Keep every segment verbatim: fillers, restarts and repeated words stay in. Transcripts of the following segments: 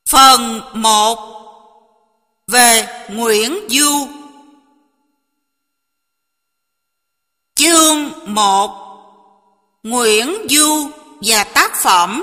Phần một. Về Nguyễn Du. Chương một. Nguyễn Du và tác phẩm.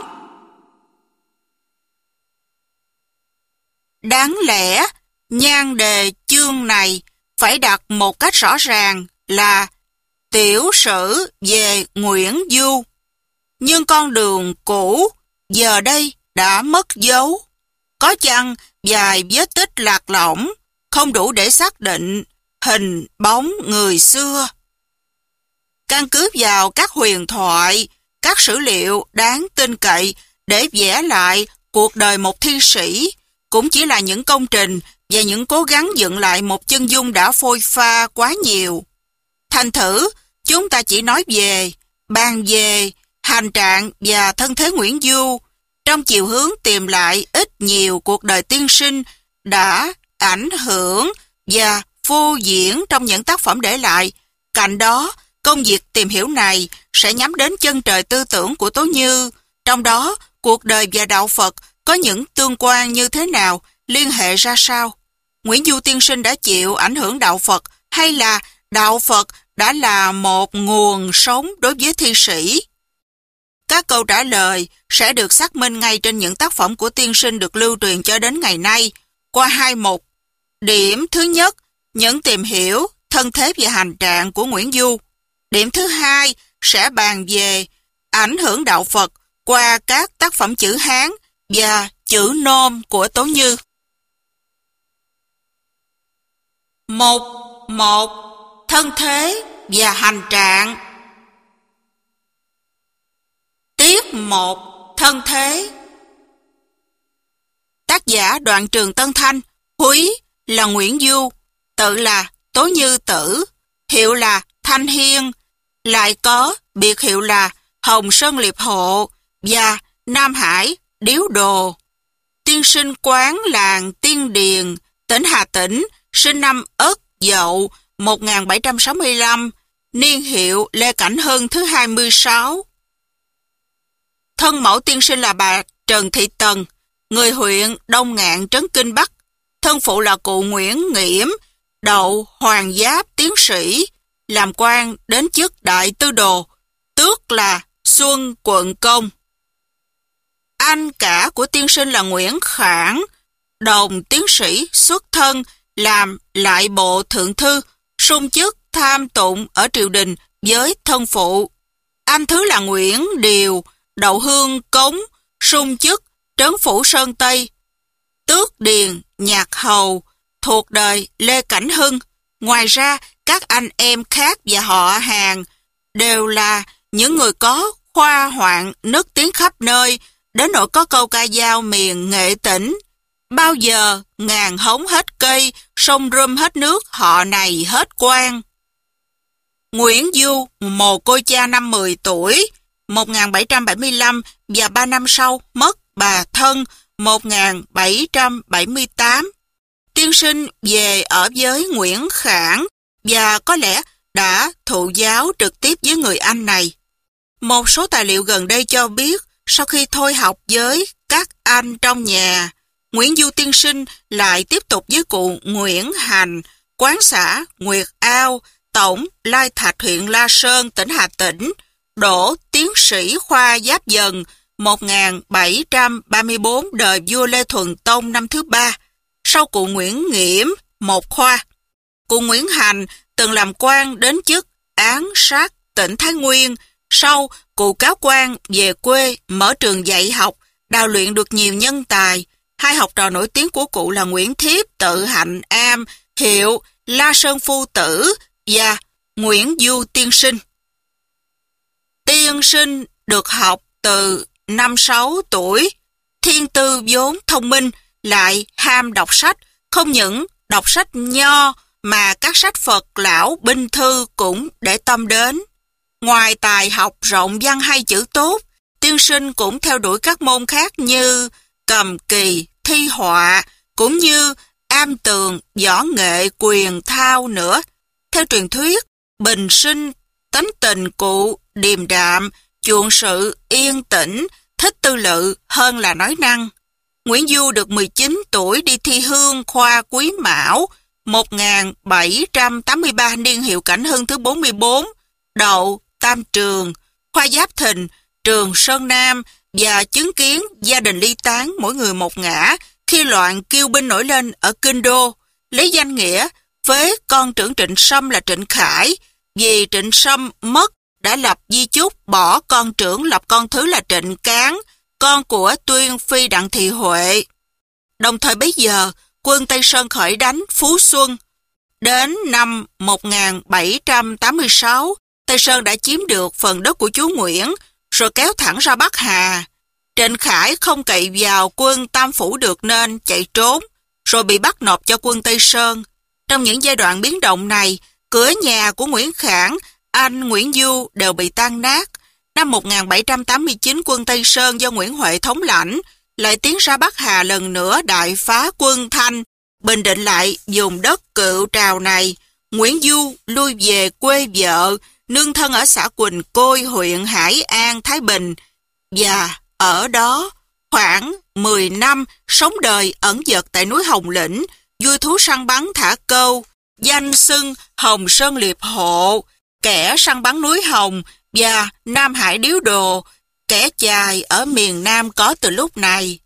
Đáng lẽ, nhan đề chương này phải đặt một cách rõ ràng là tiểu sử về Nguyễn Du. Nhưng con đường cũ giờ đây đã mất dấu. Có chăng vài vết tích lạc lõng, không đủ để xác định hình bóng người xưa. Căn cứ vào các huyền thoại, các sử liệu đáng tin cậy để vẽ lại cuộc đời một thi sĩ, cũng chỉ là những công trình và những cố gắng dựng lại một chân dung đã phôi pha quá nhiều. Thành thử, chúng ta chỉ nói về, bàn về, hành trạng và thân thế Nguyễn Du, trong chiều hướng tìm lại ít nhiều cuộc đời tiên sinh đã ảnh hưởng và phô diễn trong những tác phẩm để lại. Cạnh đó, công việc tìm hiểu này sẽ nhắm đến chân trời tư tưởng của Tố Như, trong đó cuộc đời và đạo Phật có những tương quan như thế nào, liên hệ ra sao. Nguyễn Du tiên sinh đã chịu ảnh hưởng đạo Phật hay là đạo Phật đã là một nguồn sống đối với thi sĩ? Các câu trả lời sẽ được xác minh ngay trên những tác phẩm của tiên sinh được lưu truyền cho đến ngày nay qua hai mục. Điểm thứ nhất, những tìm hiểu thân thế và hành trạng của Nguyễn Du. Điểm thứ hai sẽ bàn về ảnh hưởng đạo Phật qua các tác phẩm chữ Hán và chữ Nôm của Tố Như. Mục một. Thân thế và hành trạng. Tiết một. Thân thế. Tác giả Đoạn Trường Tân Thanh, húy là Nguyễn Du, tự là Tố Như Tử, hiệu là Thanh Hiên, lại có biệt hiệu là Hồng Sơn Liệp Hộ và Nam Hải Điếu Đồ. Tiên sinh quán làng Tiên Điền, tỉnh Hà Tĩnh, sinh năm Ất Dậu một nghìn bảy trăm sáu mươi lăm, niên hiệu Lê Cảnh Hưng thứ hai mươi sáu. Thân mẫu tiên sinh là bà Trần Thị Tần, người huyện Đông Ngạn Trấn Kinh Bắc. Thân phụ là cụ Nguyễn Nghiễm, đậu Hoàng Giáp tiến sĩ, làm quan đến chức đại tư đồ, tước là Xuân Quận Công. Anh cả của tiên sinh là Nguyễn Khảng, đồng tiến sĩ xuất thân, làm lại bộ thượng thư, sung chức tham tụng ở triều đình với thân phụ. Anh thứ là Nguyễn Điều, đậu Hương Cống, sung chức trấn phủ Sơn Tây, tước điền nhạc hầu, thuộc đời Lê Cảnh Hưng. Ngoài ra, các anh em khác và họ hàng đều là những người có khoa hoạn nức tiếng khắp nơi, đến nỗi có câu ca dao miền Nghệ Tĩnh: bao giờ ngàn hống hết cây, sông rơm hết nước, họ này hết quan. Nguyễn Du mồ côi cha năm mười tuổi, một nghìn bảy trăm bảy mươi lăm, và ba năm sau mất bà thân, một nghìn bảy trăm bảy mươi tám. Tiên sinh về ở với Nguyễn Khảng và có lẽ đã thụ giáo trực tiếp với người anh này. Một số tài liệu gần đây cho biết, sau khi thôi học với các anh trong nhà, Nguyễn Du tiên sinh lại tiếp tục với cụ Nguyễn Hành, quán xã Nguyệt Ao, tổng Lai Thạch, huyện La Sơn, tỉnh Hà Tĩnh, đỗ tiến sĩ khoa Giáp Dần một nghìn bảy trăm ba mươi tư, đời vua Lê Thuần Tông năm thứ ba, sau cụ Nguyễn Nghiễm một khoa. Cụ Nguyễn Hành từng làm quan đến chức án sát tỉnh Thái Nguyên, sau cụ cáo quan về quê mở trường dạy học, đào luyện được nhiều nhân tài. Hai học trò nổi tiếng của cụ là Nguyễn Thiếp Tự Hạnh Am, hiệu La Sơn Phu Tử, và Nguyễn Du tiên sinh. Tiên sinh được học từ năm sáu tuổi, thiên tư vốn thông minh, lại ham đọc sách, không những đọc sách nho mà các sách Phật lão binh thư cũng để tâm đến. Ngoài tài học rộng văn hay chữ tốt, tiên sinh cũng theo đuổi các môn khác như cầm kỳ, thi họa, cũng như am tường, võ nghệ, quyền thao nữa. Theo truyền thuyết, bình sinh tánh tình cụ điềm đạm, chuộng sự yên tĩnh, thích tư lự hơn là nói năng. Nguyễn Du được mười chín tuổi đi thi hương khoa Quý Mão một nghìn bảy trăm tám mươi ba, niên hiệu Cảnh Hưng thứ bốn mươi bốn, đậu tam trường, khoa Giáp Thìn, trường Sơn Nam, và chứng kiến gia đình ly tán mỗi người một ngã khi loạn kiêu binh nổi lên ở Kinh Đô, lấy danh nghĩa phế con trưởng Trịnh Sâm là Trịnh Khải, vì Trịnh Sâm mất đã lập di chúc bỏ con trưởng lập con thứ là Trịnh Cán, con của Tuyên Phi Đặng Thị Huệ. Đồng thời bấy giờ, quân Tây Sơn khởi đánh Phú Xuân. Đến năm một nghìn bảy trăm tám mươi sáu, Tây Sơn đã chiếm được phần đất của chúa Nguyễn, rồi kéo thẳng ra Bắc Hà. Trịnh Khải không cậy vào quân Tam Phủ được nên chạy trốn, rồi bị bắt nộp cho quân Tây Sơn. Trong những giai đoạn biến động này, cửa nhà của Nguyễn Khảng, anh Nguyễn Du đều bị tan nát. Năm một nghìn bảy trăm tám mươi chín, quân Tây Sơn do Nguyễn Huệ thống lãnh lại tiến ra Bắc Hà lần nữa đại phá quân Thanh, bình định lại vùng đất Cựu Trào này. Nguyễn Du lui về quê vợ, nương thân ở xã Quỳnh Côi, huyện Hải An, Thái Bình, và ở đó khoảng mười năm sống đời ẩn dật tại núi Hồng Lĩnh, vui thú săn bắn thả câu, danh xưng Hồng Sơn Liệp Hộ, kẻ săn bắn núi Hồng, và Nam Hải Điếu Đồ, kẻ chài ở miền Nam có từ lúc này.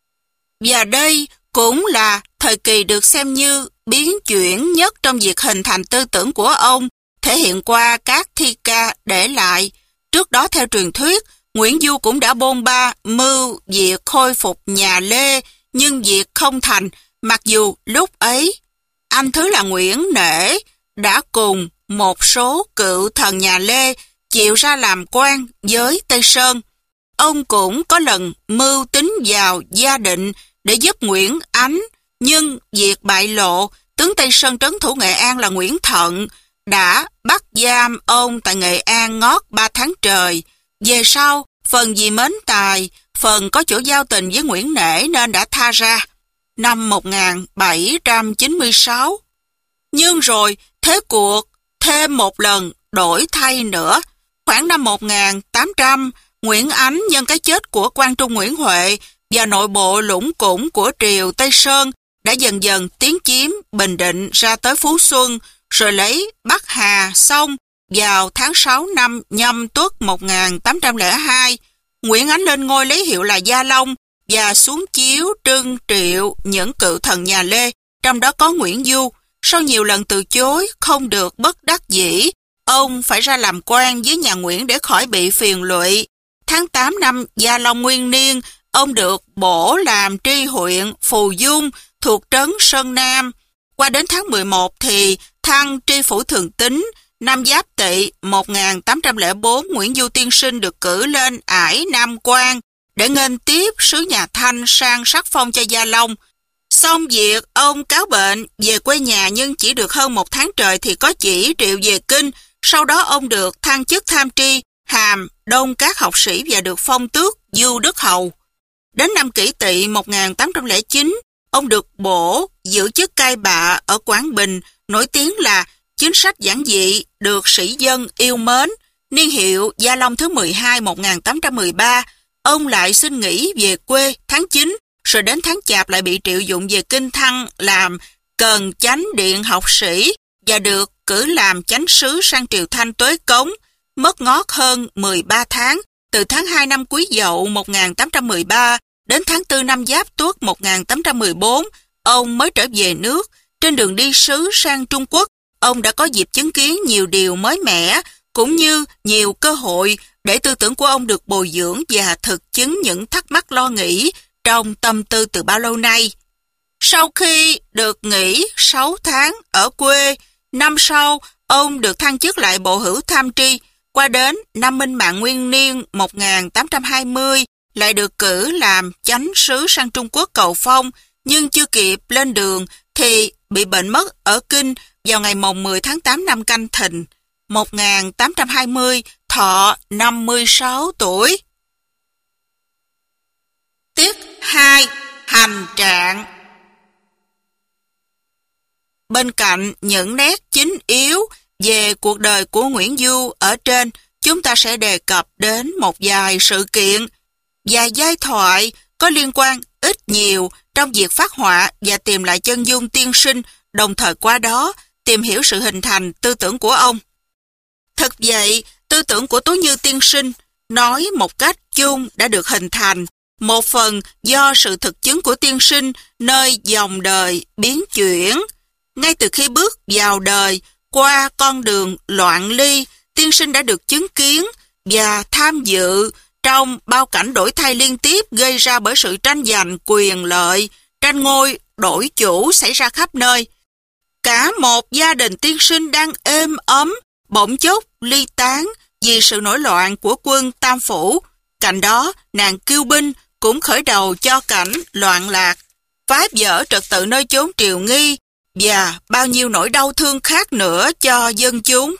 Và đây cũng là thời kỳ được xem như biến chuyển nhất trong việc hình thành tư tưởng của ông, thể hiện qua các thi ca để lại. Trước đó theo truyền thuyết, Nguyễn Du cũng đã bôn ba mưu việc khôi phục nhà Lê, nhưng việc không thành, mặc dù lúc ấy anh thứ là Nguyễn Nể đã cùng một số cựu thần nhà Lê chịu ra làm quan với Tây Sơn. Ông cũng có lần mưu tính vào Gia Định để giúp Nguyễn Ánh, nhưng việc bại lộ, tướng Tây Sơn trấn thủ Nghệ An là Nguyễn Thận đã bắt giam ông tại Nghệ An ngót ba tháng trời. Về sau, phần vì mến tài, phần có chỗ giao tình với Nguyễn Nể nên đã tha ra. Năm một nghìn bảy trăm chín mươi sáu. Nhưng rồi, thế cuộc thêm một lần đổi thay nữa. Khoảng năm một nghìn tám trăm, Nguyễn Ánh nhân cái chết của quan trung Nguyễn Huệ và nội bộ lũng củng của triều Tây Sơn đã dần dần tiến chiếm Bình Định ra tới Phú Xuân, rồi lấy Bắc Hà xong. Vào tháng sáu năm Nhâm Tuất một nghìn tám trăm lẻ hai, Nguyễn Ánh lên ngôi lấy hiệu là Gia Long và xuống chiếu trưng triệu những cựu thần nhà Lê, trong đó có Nguyễn Du. Sau nhiều lần từ chối, không được bất đắc dĩ, ông phải ra làm quan với nhà Nguyễn để khỏi bị phiền lụy. Tháng tám năm Gia Long nguyên niên, ông được bổ làm tri huyện Phù Dung thuộc trấn Sơn Nam. Qua đến tháng mười một thì thăng tri phủ Thường Tín. Năm Giáp Tỵ một nghìn tám trăm lẻ bốn, Nguyễn Du tiên sinh được cử lên ải Nam Quan để nghênh tiếp sứ nhà Thanh sang sắc phong cho Gia Long. Xong việc ông cáo bệnh về quê nhà, nhưng chỉ được hơn một tháng trời thì có chỉ triệu về kinh. Sau đó ông được thăng chức tham tri, hàm đông các học sĩ và được phong tước Du Đức Hầu. Đến năm Kỷ Tỵ một nghìn tám trăm lẻ chín, ông được bổ giữ chức cai bạ ở Quảng Bình, nổi tiếng là chính sách giản dị, được sĩ dân yêu mến. Niên hiệu Gia Long thứ mười hai một nghìn tám trăm mười ba, ông lại xin nghỉ về quê tháng chín, rồi đến tháng Chạp lại bị triệu dụng về Kinh Thăng làm Cần Chánh Điện học sĩ và được cử làm chánh sứ sang triều Thanh Tuế Cống. Mất ngót hơn mười ba tháng, từ tháng hai năm Quý Dậu một nghìn tám trăm mười ba đến tháng tư năm Giáp Tuất một nghìn tám trăm mười bốn, ông mới trở về nước. Trên đường đi sứ sang Trung Quốc, ông đã có dịp chứng kiến nhiều điều mới mẻ, cũng như nhiều cơ hội để tư tưởng của ông được bồi dưỡng và thực chứng những thắc mắc lo nghĩ trong tâm tư từ bao lâu nay. Sau khi được nghỉ sáu tháng ở quê, năm sau, ông được thăng chức lại bộ hữu tham tri. Qua đến năm Minh Mạng nguyên niên một nghìn tám trăm hai mươi, lại được cử làm chánh sứ sang Trung Quốc cầu phong, nhưng chưa kịp lên đường thì bị bệnh mất ở Kinh vào ngày mồng mười tháng tám năm Canh Thìn một nghìn tám trăm hai mươi, thọ năm mươi sáu tuổi. Tiết hai. Hành trạng. Bên cạnh những nét chính yếu về cuộc đời của Nguyễn Du ở trên, chúng ta sẽ đề cập đến một vài sự kiện, vài giai thoại có liên quan ít nhiều trong việc phát họa và tìm lại chân dung tiên sinh, đồng thời qua đó tìm hiểu sự hình thành tư tưởng của ông. Thực vậy, tư tưởng của Tố Như tiên sinh nói một cách chung đã được hình thành, một phần do sự thực chứng của tiên sinh nơi dòng đời biến chuyển. Ngay từ khi bước vào đời, qua con đường loạn ly, tiên sinh đã được chứng kiến và tham dự trong bao cảnh đổi thay liên tiếp gây ra bởi sự tranh giành quyền lợi, tranh ngôi đổi chủ xảy ra khắp nơi. Cả một gia đình tiên sinh đang êm ấm, bỗng chốc ly tán vì sự nổi loạn của quân Tam Phủ. Cạnh đó, nàng Kiêu Binh cũng khởi đầu cho cảnh loạn lạc, phá vỡ trật tự nơi chốn triều nghi và bao nhiêu nỗi đau thương khác nữa cho dân chúng.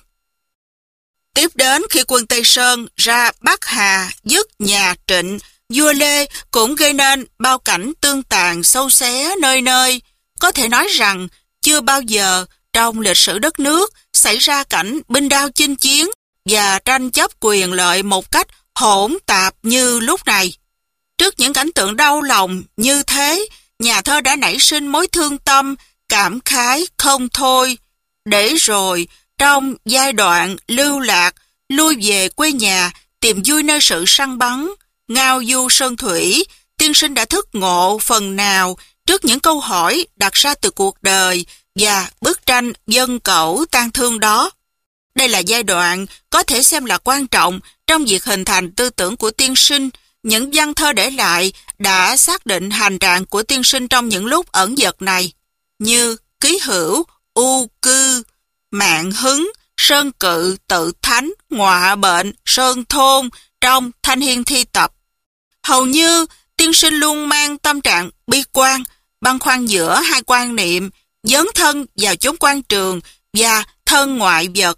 Tiếp đến khi quân Tây Sơn ra Bắc Hà dứt nhà Trịnh, vua Lê cũng gây nên bao cảnh tương tàn sâu xé nơi nơi. Có thể nói rằng chưa bao giờ trong lịch sử đất nước xảy ra cảnh binh đao chinh chiến và tranh chấp quyền lợi một cách hỗn tạp như lúc này. Trước những cảnh tượng đau lòng như thế, nhà thơ đã nảy sinh mối thương tâm, cảm khái không thôi. Để rồi, trong giai đoạn lưu lạc, lui về quê nhà, tìm vui nơi sự săn bắn, ngao du sơn thủy, tiên sinh đã thức ngộ phần nào trước những câu hỏi đặt ra từ cuộc đời và bức tranh dân cẩu tang thương đó. Đây là giai đoạn có thể xem là quan trọng trong việc hình thành tư tưởng của tiên sinh. Những văn thơ để lại đã xác định hành trạng của tiên sinh trong những lúc ẩn dật này, như Ký Hữu, U Cư, Mạng Hứng, Sơn Cự, Tự Thánh, Ngọa Bệnh, Sơn Thôn trong Thanh Hiên Thi Tập. Hầu như tiên sinh luôn mang tâm trạng bi quan, băn khoăn giữa hai quan niệm, dấn thân vào chốn quan trường và thân ngoại vật.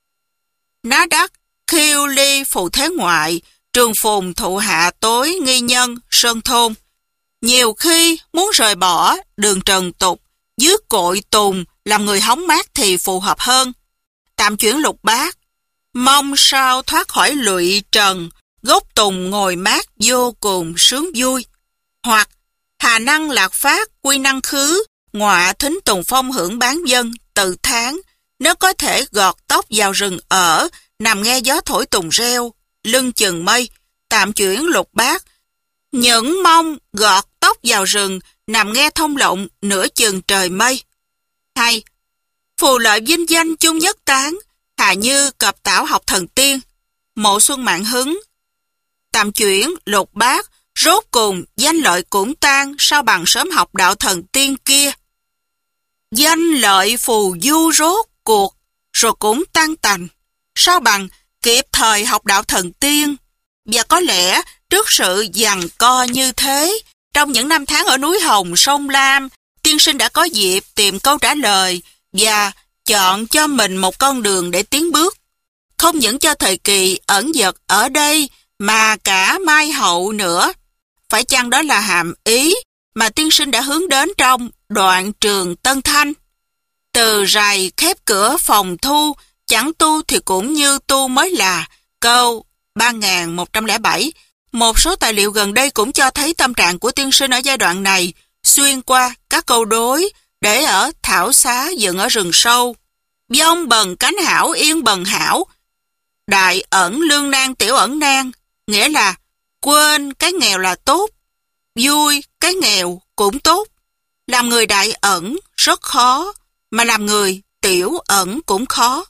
Ná đắc, khiêu ly phù thế ngoại, trường phùng thụ hạ tối nghi nhân, Sơn Thôn. Nhiều khi muốn rời bỏ đường trần tục, dưới cội tùng làm người hóng mát thì phù hợp hơn. Tạm chuyển Lục Bát, mong sao thoát khỏi lụy trần, gốc tùng ngồi mát vô cùng sướng vui. Hoặc Hà năng lạc phát quy năng khứ, ngọa thính tùng phong hưởng bán dân, Tự tháng. Nếu có thể gọt tóc vào rừng ở, nằm nghe gió thổi tùng reo, lưng chừng mây. Tạm chuyển Lục Bát, những mong gọt tóc vào rừng, nằm nghe thông lộng, nửa chừng trời mây. Hay phù lợi vinh danh chung nhất tán, Hà như cập tảo học thần tiên, Mộ Xuân Mạng Hứng. Tạm chuyển Lục Bát, rốt cùng danh lợi cũng tan, sao bằng sớm học đạo thần tiên kia. Danh lợi phù du rốt cuộc, rồi cũng tan tành, sao bằng kịp thời học đạo thần tiên. Và có lẽ trước sự giằng co như thế, trong những năm tháng ở núi Hồng, sông Lam, tiên sinh đã có dịp tìm câu trả lời và chọn cho mình một con đường để tiến bước. Không những cho thời kỳ ẩn dật ở đây, mà cả mai hậu nữa. Phải chăng đó là hàm ý mà tiên sinh đã hướng đến trong Đoạn Trường Tân Thanh? Từ rày khép cửa phòng thu, chẳng tu thì cũng như tu mới là, câu ba nghìn một trăm lẻ bảy. Một số tài liệu gần đây cũng cho thấy tâm trạng của tiên sinh ở giai đoạn này, xuyên qua các câu đối để ở thảo xá dựng ở rừng sâu. Vong bần cánh hảo yên bần hảo, đại ẩn lương nan tiểu ẩn nan, nghĩa là quên cái nghèo là tốt, vui cái nghèo cũng tốt. Làm người đại ẩn rất khó, mà làm người tiểu ẩn cũng khó.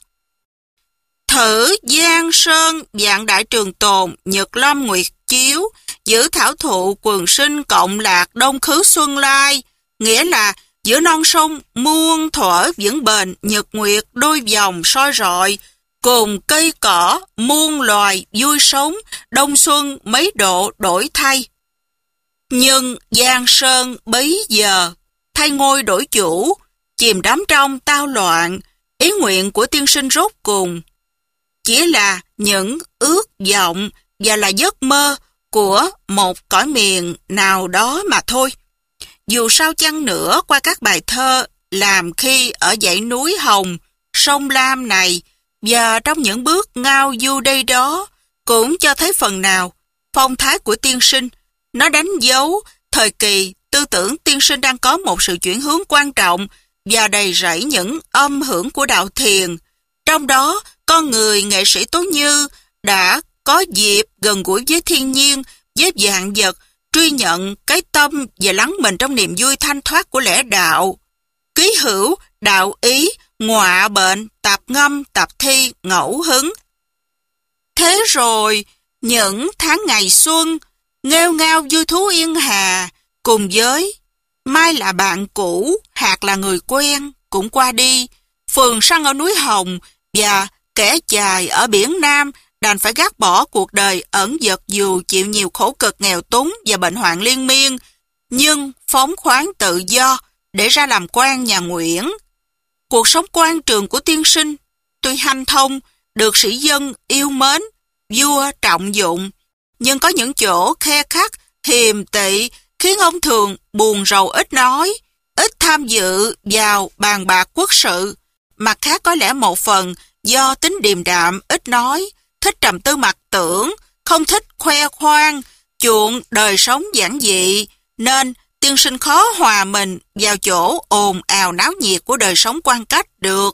Thử Giang Sơn dạng đại trường tồn, Nhật Lâm Nguyệt Chiếu, giữ thảo thụ quần sinh cộng lạc đông khứ xuân lai, nghĩa là giữa non sông muôn thuở vững bền, nhật nguyệt đôi vòng soi rọi, cùng cây cỏ muôn loài vui sống, đông xuân mấy độ đổi thay. Nhưng Giang Sơn bấy giờ thay ngôi đổi chủ, chìm đắm trong tao loạn. Ý nguyện của tiên sinh rốt cùng chỉ là những ước vọng và là giấc mơ của một cõi miền nào đó mà thôi. Dù sao chăng nữa, qua các bài thơ làm khi ở dãy núi Hồng, sông Lam này và trong những bước ngao du đây đó, cũng cho thấy phần nào phong thái của tiên sinh. Nó đánh dấu thời kỳ tư tưởng tiên sinh đang có một sự chuyển hướng quan trọng và đầy rẫy những âm hưởng của đạo thiền. Trong đó, con người nghệ sĩ Tố Như đã có dịp gần gũi với thiên nhiên, với vạn vật, truy nhận cái tâm và lắng mình trong niềm vui thanh thoát của lẽ đạo. Ký hữu, đạo ý, ngọa bệnh, tạp ngâm, tạp thi, ngẫu hứng. Thế rồi, những tháng ngày xuân, nghêu ngao vui thú yên hà, cùng với mai là bạn cũ, hạt là người quen, cũng qua đi. Phường săn ở núi Hồng và kẻ chài ở biển Nam đành phải gác bỏ cuộc đời ẩn dật dù chịu nhiều khổ cực nghèo túng và bệnh hoạn liên miên, nhưng phóng khoáng tự do để ra làm quan nhà Nguyễn. Cuộc sống quan trường của tiên sinh tuy hanh thông, được sĩ dân yêu mến, vua trọng dụng, nhưng có những chỗ khe khắc, hiềm tị khiến ông thường buồn rầu ít nói, ít tham dự vào bàn bạc quốc sự. Mặt khác có lẽ một phần do tính điềm đạm, ít nói, thích trầm tư mặc tưởng, không thích khoe khoang, chuộng đời sống giản dị, nên tiên sinh khó hòa mình vào chỗ ồn ào náo nhiệt của đời sống quan cách được.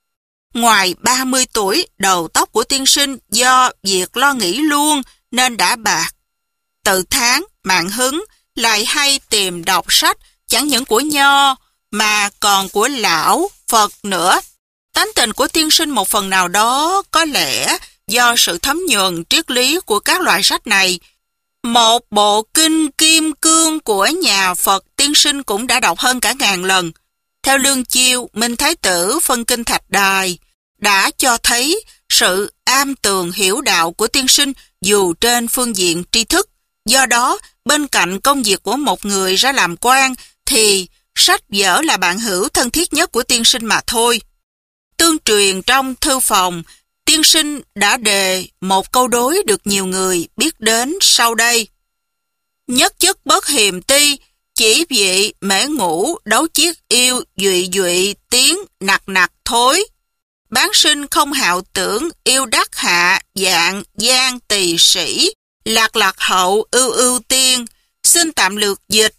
Ngoài ba mươi tuổi, đầu tóc của tiên sinh do việc lo nghĩ luôn nên đã bạc. Tự tháng, mạng hứng, lại hay tìm đọc sách chẳng những của Nho mà còn của Lão, Phật nữa. Tánh tình của tiên sinh một phần nào đó có lẽ do sự thấm nhuần triết lý của các loại sách này. Một bộ kinh Kim Cương của nhà Phật tiên sinh cũng đã đọc hơn cả ngàn lần. Theo Lương Chiêu, Minh Thái Tử phân kinh Thạch Đài đã cho thấy sự am tường hiểu đạo của tiên sinh dù trên phương diện tri thức. Do đó, bên cạnh công việc của một người ra làm quan thì sách vở là bạn hữu thân thiết nhất của tiên sinh mà thôi. Tương truyền trong thư phòng, tiên sinh đã đề một câu đối được nhiều người biết đến sau đây. Nhất chất bất hiềm ti, chỉ vị mễ ngũ, đấu chiết yêu, dụy dụy, tiếng, nặc nặc thối. Bán sinh không hạo tưởng, yêu đắc hạ, dạng, gian, tỳ sĩ, lạc lạc hậu, ưu ưu tiên, xin tạm lược dịch.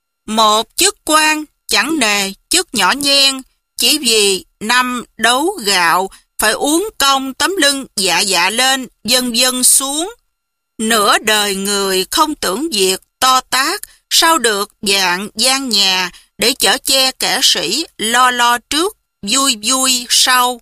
Một chức quan, chẳng nề, chức nhỏ nhen, chỉ vì năm đấu gạo, phải uống công tấm lưng dạ dạ lên, dân dân xuống. Nửa đời người không tưởng việc to tác, sao được dạng gian nhà để chở che kẻ sĩ, lo lo trước, vui vui sau.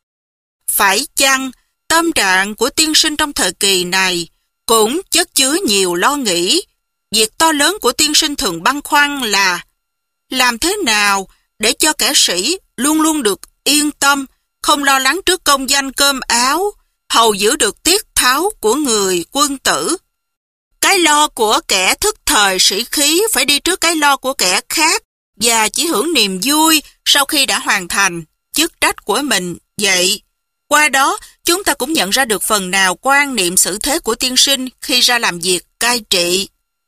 Phải chăng, tâm trạng của tiên sinh trong thời kỳ này cũng chất chứa nhiều lo nghĩ. Việc to lớn của tiên sinh thường băn khoăn là làm thế nào để cho kẻ sĩ luôn luôn được yên tâm, không lo lắng trước công danh cơm áo, hầu giữ được tiết tháo của người quân tử. Cái lo của kẻ thức thời sĩ khí phải đi trước cái lo của kẻ khác và chỉ hưởng niềm vui sau khi đã hoàn thành chức trách của mình. Vậy, qua đó chúng ta cũng nhận ra được phần nào quan niệm xử thế của tiên sinh khi ra làm việc cai trị.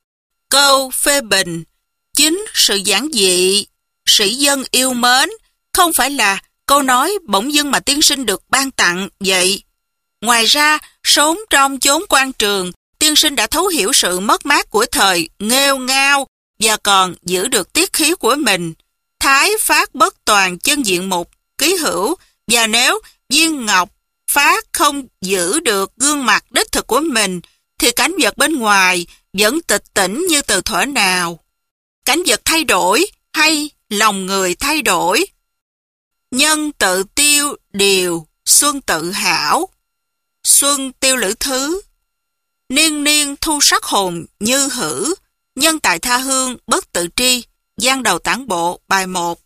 Câu phê bình, chính sự giản dị, sĩ dân yêu mến, không phải là câu nói bỗng dưng mà tiên sinh được ban tặng vậy. Ngoài ra, sống trong chốn quan trường, tiên sinh đã thấu hiểu sự mất mát của thời nghêu ngao và còn giữ được tiết khí của mình. Thái phát bất toàn chân diện mục, ký hữu, và nếu viên ngọc phát không giữ được gương mặt đích thực của mình, thì cảnh vật bên ngoài vẫn tịch tỉnh như từ thuở nào. Cảnh vật thay đổi hay lòng người thay đổi? Nhân tự tiêu điều, xuân tự hảo. Xuân tiêu lữ thứ. Niên niên thu sắc hồn như hử. Nhân tại tha hương bất tự tri. Giang đầu tản bộ bài một.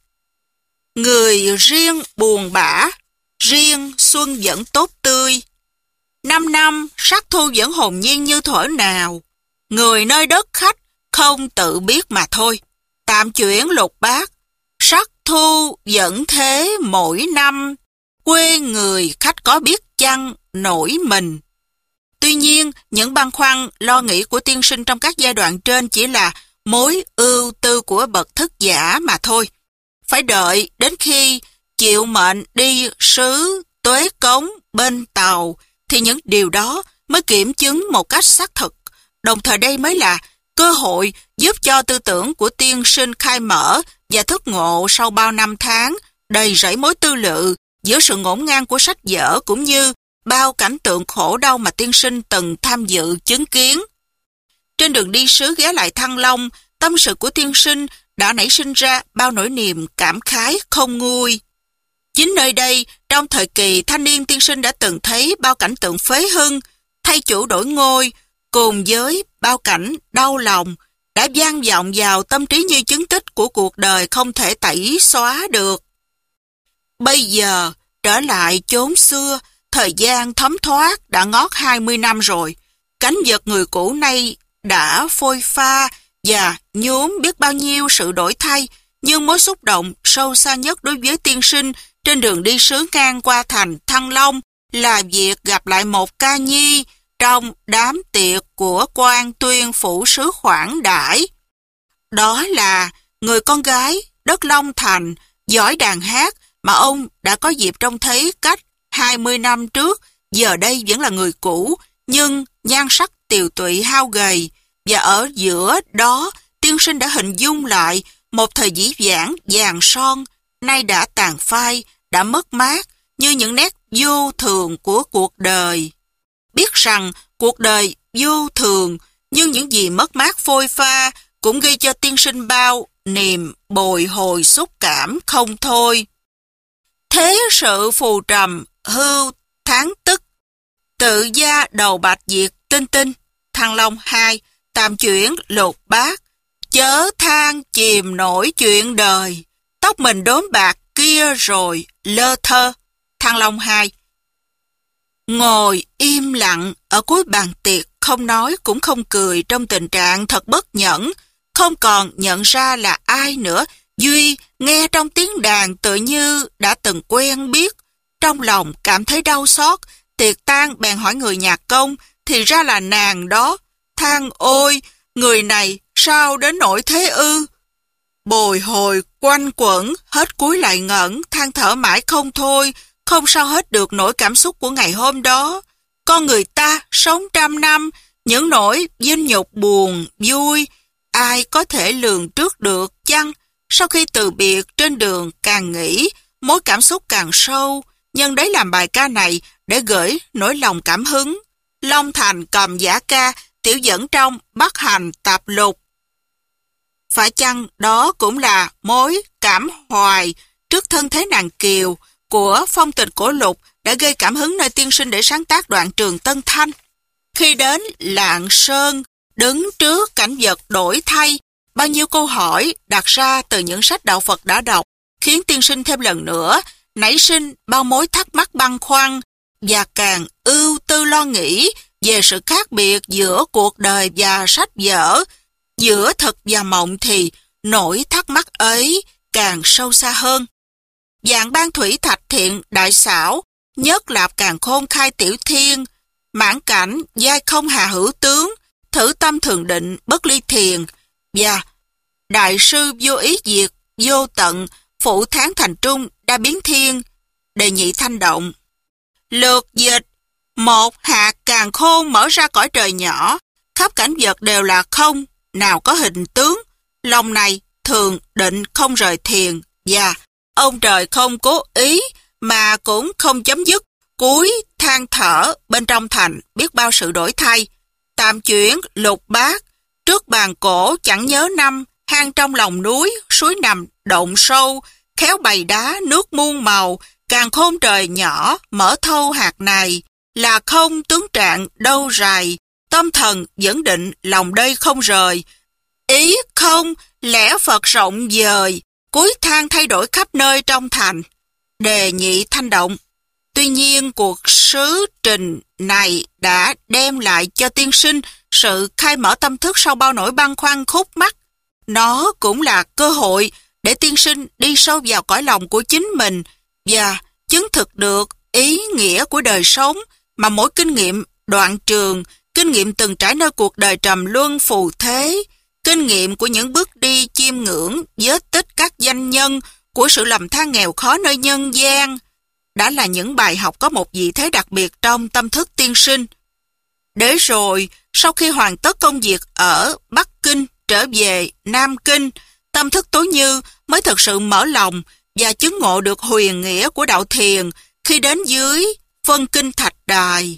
Người riêng buồn bã, riêng xuân vẫn tốt tươi. Năm năm sắc thu vẫn hồn nhiên như thuở nào. Người nơi đất khách không tự biết mà thôi. Tạm chuyển lục bát, sắc thu vẫn thế mỗi năm. Quê người khách có biết chăng nổi mình. Tuy nhiên, những băn khoăn, lo nghĩ của tiên sinh trong các giai đoạn trên chỉ là mối ưu tư của bậc thức giả mà thôi. Phải đợi đến khi chịu mệnh đi sứ, tuế cống, bên tàu, thì những điều đó mới kiểm chứng một cách xác thực. Đồng thời đây mới là cơ hội giúp cho tư tưởng của tiên sinh khai mở và thức ngộ sau bao năm tháng đầy rẫy mối tư lự giữa sự ngổn ngang của sách vở cũng như bao cảnh tượng khổ đau mà tiên sinh từng tham dự chứng kiến. Trên đường đi sứ ghé lại Thăng Long, tâm sự của tiên sinh đã nảy sinh ra bao nỗi niềm cảm khái không nguôi. Chính nơi đây, trong thời kỳ thanh niên, tiên sinh đã từng thấy bao cảnh tượng phế hưng, thay chủ đổi ngôi, cùng với bao cảnh đau lòng, đã vang vọng vào tâm trí như chứng tích của cuộc đời không thể tẩy xóa được. Bây giờ, trở lại chốn xưa, thời gian thấm thoát đã ngót hai mươi năm rồi. Cánh vật người cũ nay đã phôi pha và nhuốm biết bao nhiêu sự đổi thay, nhưng mối xúc động sâu xa nhất đối với tiên sinh trên đường đi sứ ngang qua thành Thăng Long là việc gặp lại một ca nhi trong đám tiệc của quan tuyên phủ sứ Khoản Đãi. Đó là người con gái đất Long Thành giỏi đàn hát mà ông đã có dịp trông thấy cách hai mươi năm trước, giờ đây vẫn là người cũ, nhưng nhan sắc tiều tụy hao gầy, và ở giữa đó tiên sinh đã hình dung lại một thời dĩ vãng vàng son, nay đã tàn phai, đã mất mát, như những nét vô thường của cuộc đời. Biết rằng cuộc đời vô thường, nhưng những gì mất mát phôi pha cũng gây cho tiên sinh bao niềm bồi hồi xúc cảm không thôi. Thế sự phù trầm, hưu, tháng tức, tự gia đầu bạch diệt tinh tinh, Thăng Long hai, tạm chuyển lục bát, chớ than chìm nổi chuyện đời, tóc mình đốm bạc kia rồi lơ thơ, Thăng Long hai. Ngồi im lặng ở cuối bàn tiệc, không nói cũng không cười, trong tình trạng thật bất nhẫn, không còn nhận ra là ai nữa. Duy nghe trong tiếng đàn tự như đã từng quen biết, trong lòng cảm thấy đau xót. Tiệc tan bèn hỏi người nhạc công, thì ra là nàng đó. Than ôi, người này sao đến nỗi thế ư? Bồi hồi quanh quẩn, hết cúi lại ngẩn, than thở mãi không thôi, không sao hết được nỗi cảm xúc của ngày hôm đó. Con người ta sống trăm năm, những nỗi vinh nhục buồn, vui, ai có thể lường trước được chăng? Sau khi từ biệt trên đường càng nghĩ, mối cảm xúc càng sâu, nhân đấy làm bài ca này để gửi nỗi lòng cảm hứng. Long Thành cầm giả ca, tiểu dẫn trong Bắc Hành Tạp Lục. Phải chăng đó cũng là mối cảm hoài trước thân thế nàng kiều của phong tình cổ lục đã gây cảm hứng nơi tiên sinh để sáng tác đoạn Trường Tân Thanh? Khi đến Lạng Sơn, đứng trước cảnh vật đổi thay, bao nhiêu câu hỏi đặt ra từ những sách đạo Phật đã đọc, khiến tiên sinh thêm lần nữa nảy sinh bao mối thắc mắc băn khoăn, và càng ưu tư lo nghĩ về sự khác biệt giữa cuộc đời và sách vở, giữa thật và mộng, thì nỗi thắc mắc ấy càng sâu xa hơn. Dạng ban thủy thạch thiện đại xảo, nhất lạp càng khôn khai tiểu thiên, mãn cảnh giai không hà hữu tướng, thử tâm thường định bất ly thiền, và đại sư vô ý diệt vô tận, phụ tháng thành trung đa biến thiên, đề nhị thanh động. Lược dịch, một hạt càn khôn mở ra cõi trời nhỏ, khắp cảnh vật đều là không, nào có hình tướng. Lòng này thường định không rời thiền, và ông trời không cố ý mà cũng không chấm dứt, cúi than thở bên trong thành biết bao sự đổi thay. Tạm chuyển lục bát, trước bàn cổ chẳng nhớ năm, hang trong lòng núi, suối nằm động sâu, khéo bày đá nước muôn màu, càn khôn trời nhỏ mở thâu hạt này, là không tướng trạng đâu rày, tâm thần vẫn định lòng đây không rời. Ý không lẽ Phật rộng dời, cuối thang thay đổi khắp nơi trong thành, đề nhị thanh động. Tuy nhiên cuộc sứ trình này đã đem lại cho tiên sinh sự khai mở tâm thức sau bao nỗi băn khoăn khúc mắc. Nó cũng là cơ hội để tiên sinh đi sâu vào cõi lòng của chính mình và chứng thực được ý nghĩa của đời sống mà mỗi kinh nghiệm đoạn trường, kinh nghiệm từng trải nơi cuộc đời trầm luân phù thế, kinh nghiệm của những bước đi chiêm ngưỡng vết tích các danh nhân của sự lầm than nghèo khó nơi nhân gian, đã là những bài học có một vị thế đặc biệt trong tâm thức tiên sinh. Để rồi, sau khi hoàn tất công việc ở Bắc Kinh trở về Nam Kinh, tâm thức Tố Như mới thực sự mở lòng và chứng ngộ được huyền nghĩa của đạo thiền khi đến dưới phân kinh thạch đài.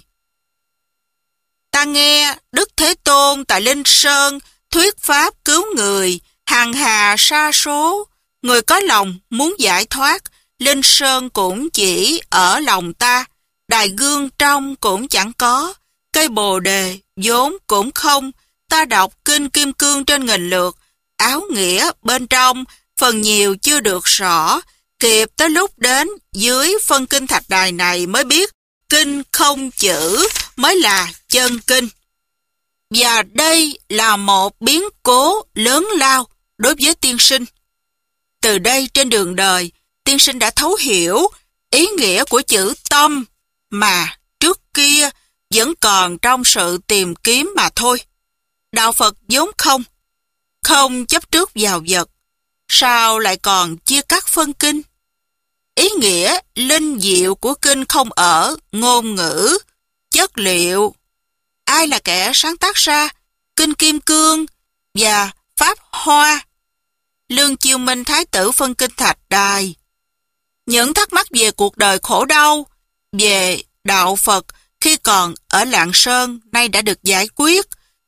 Ta nghe Đức Thế Tôn tại Linh Sơn thuyết pháp cứu người, hàng hà sa số, người có lòng muốn giải thoát, Linh Sơn cũng chỉ ở lòng ta, đài gương trong cũng chẳng có, cây bồ đề vốn cũng không, ta đọc kinh Kim Cương trên nghìn lượt, áo nghĩa bên trong, phần nhiều chưa được rõ, kịp tới lúc đến dưới phân kinh thạch đài này mới biết, kinh không chữ mới là chân kinh. Và đây là một biến cố lớn lao đối với tiên sinh. Từ đây trên đường đời, tiên sinh đã thấu hiểu ý nghĩa của chữ tâm mà trước kia vẫn còn trong sự tìm kiếm mà thôi. Đạo Phật vốn không, không chấp trước vào vật, sao lại còn chia cắt phân kinh? Ý nghĩa linh diệu của kinh không ở ngôn ngữ, chất liệu. Ai là kẻ sáng tác ra kinh Kim Cương và Pháp Hoa? Lương Chiêu Minh Thái tử phân kinh thạch đài. Những thắc mắc về cuộc đời khổ đau, về đạo Phật khi còn ở Lạng Sơn nay đã được giải quyết.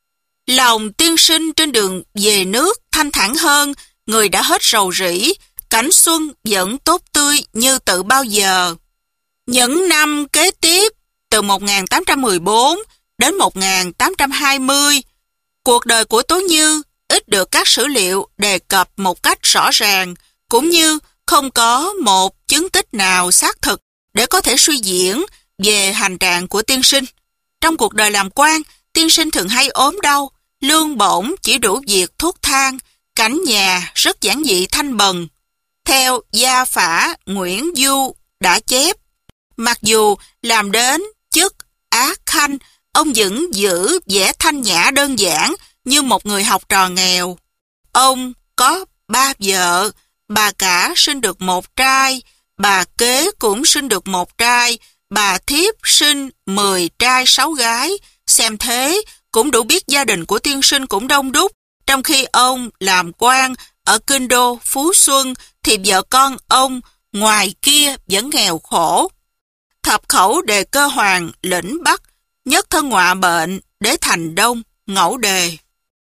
Lòng tiên sinh trên đường về nước thanh thản hơn, người đã hết rầu rĩ, cảnh xuân vẫn tốt tươi như tự bao giờ. Những năm kế tiếp, từ một nghìn tám trăm mười bốn đến một nghìn tám trăm hai mươi, cuộc đời của Tố Như ít được các sử liệu đề cập một cách rõ ràng, cũng như không có một chứng tích nào xác thực để có thể suy diễn về hành trạng của tiên sinh. Trong cuộc đời làm quan, tiên sinh thường hay ốm đau, lương bổng chỉ đủ việc thuốc thang, cảnh nhà rất giản dị thanh bần. Theo gia phả Nguyễn Du đã chép, mặc dù làm đến chức Á Khanh, ông vẫn giữ vẻ thanh nhã đơn giản như một người học trò nghèo. Ông có ba vợ, bà cả sinh được một trai, bà kế cũng sinh được một trai, bà thiếp sinh mười trai sáu gái. Xem thế cũng đủ biết gia đình của tiên sinh cũng đông đúc, trong khi ông làm quan ở kinh đô Phú Xuân thì vợ con ông ngoài kia vẫn nghèo khổ. Thập khẩu đề cơ hoàng lĩnh Bắc, nhất thân ngọa bệnh để thành đông ngẫu đề.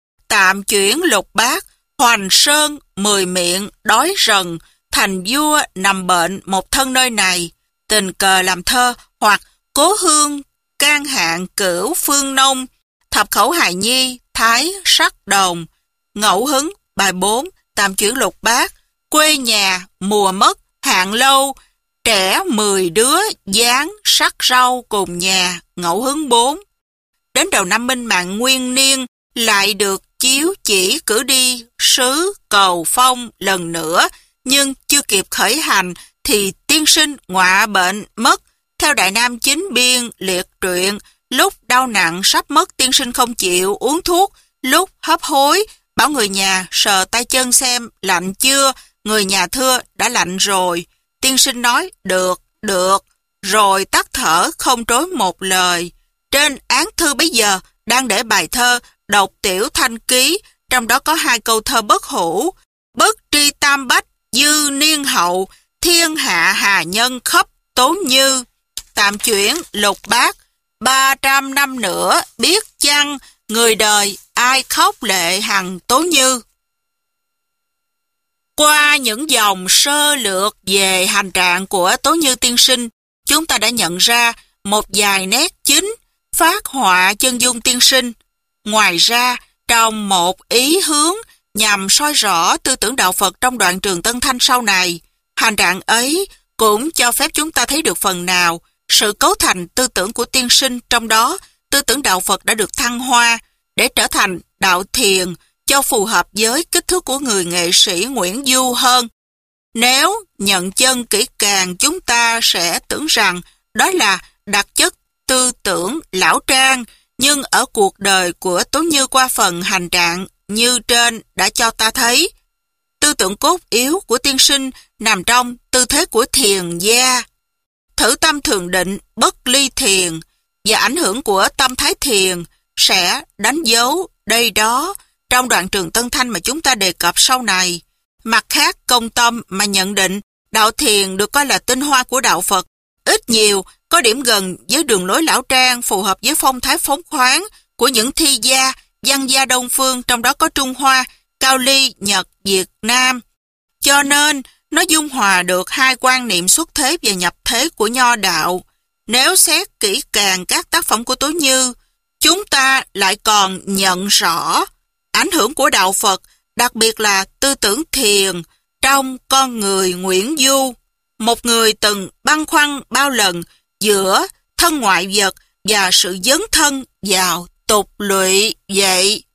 Tạm chuyển lục bát, hoành sơn mười miệng đói rần, thành vua nằm bệnh một thân nơi này, tình cờ làm thơ, hoặc cố hương can hạn cửu phương nông, thập khẩu hài nhi thái sắc đồng. Ngẫu hứng bài bốn, tạm chuyển lục bát, quê nhà mùa mất hạn lâu, trẻ mười đứa dáng sắc rau cùng nhà. Ngẫu hứng bốn. Đến đầu năm Minh Mạng Nguyên Niên lại được chiếu chỉ cử đi sứ Cầu Phong lần nữa, nhưng chưa kịp khởi hành thì tiên sinh ngọa bệnh mất. Theo Đại Nam Chính Biên liệt truyện, lúc đau nặng sắp mất, tiên sinh không chịu uống thuốc, lúc hấp hối bảo người nhà sờ tay chân xem lạnh chưa, người nhà thưa đã lạnh rồi. Tiên sinh nói được, được, rồi tắt thở không trối một lời. Trên án thư bấy giờ đang để bài thơ Độc Tiểu Thanh Ký, trong đó có hai câu thơ bất hủ: bất tri tam bách dư niên hậu, thiên hạ hà nhân khắp Tố Như. Tạm chuyển lục bát, ba trăm năm nữa biết chăng, người đời ai khóc lệ hằng Tố Như. Qua những dòng sơ lược về hành trạng của Tố Như tiên sinh, chúng ta đã nhận ra một vài nét chính phát họa chân dung tiên sinh. Ngoài ra, trong một ý hướng nhằm soi rõ tư tưởng đạo Phật trong đoạn Trường Tân Thanh sau này, hành trạng ấy cũng cho phép chúng ta thấy được phần nào sự cấu thành tư tưởng của tiên sinh, trong đó tư tưởng đạo Phật đã được thăng hoa để trở thành đạo thiền cho phù hợp với kích thước của người nghệ sĩ Nguyễn Du hơn. Nếu nhận chân kỹ càng, chúng ta sẽ tưởng rằng đó là đặc chất tư tưởng lão trang, nhưng ở cuộc đời của Tố Như qua phần hành trạng như trên đã cho ta thấy, tư tưởng cốt yếu của tiên sinh nằm trong tư thế của thiền gia. Thử tâm thường định, bất ly thiền và ảnh hưởng của tâm thái thiền sẽ đánh dấu đây đó trong đoạn Trường Tân Thanh mà chúng ta đề cập sau này. Mặt khác, Công Tâm mà nhận định đạo thiền được coi là tinh hoa của đạo Phật, ít nhiều có điểm gần với đường lối lão trang, phù hợp với phong thái phóng khoáng của những thi gia, văn gia Đông Phương, trong đó có Trung Hoa, Cao Ly, Nhật, Việt Nam. Cho nên, nó dung hòa được hai quan niệm xuất thế và nhập thế của nho đạo. Nếu xét kỹ càng các tác phẩm của Tố Như, chúng ta lại còn nhận rõ ảnh hưởng của đạo Phật, đặc biệt là tư tưởng thiền trong con người Nguyễn Du, một người từng băn khoăn bao lần giữa thân ngoại vật và sự dấn thân vào tục lụy vậy.